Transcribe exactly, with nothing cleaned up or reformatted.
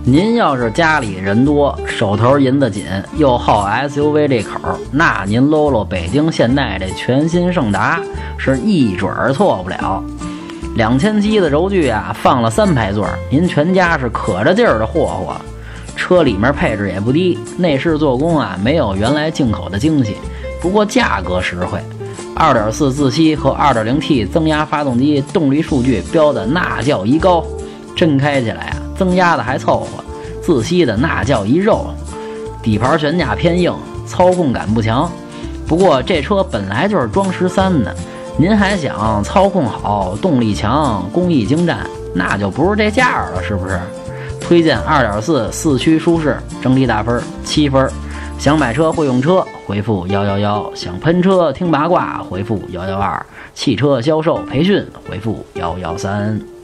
您要是家里人多，手头银子紧，又好 S U V 这口，那您搂搂北京现代这全新胜达是一准儿错不了。两千七的轴距啊，放了三排座，您全家是可着劲儿的霍霍。车里面配置也不低，内饰做工啊没有原来进口的精细，不过价格实惠。二点四 自吸和 二点零 T 增压发动机动力数据标的那叫一高，真开起来啊，增压的还凑合，自吸的那叫一肉。底盘悬架偏硬，操控感不强。不过这车本来就是装十三的，您还想操控好、动力强、工艺精湛，那就不是这价了，是不是？推荐 二点四 四驱舒适，整体打分七分。想买车会用车，回复一一一；想喷车听八卦，回复一一二；汽车销售培训，回复一一三。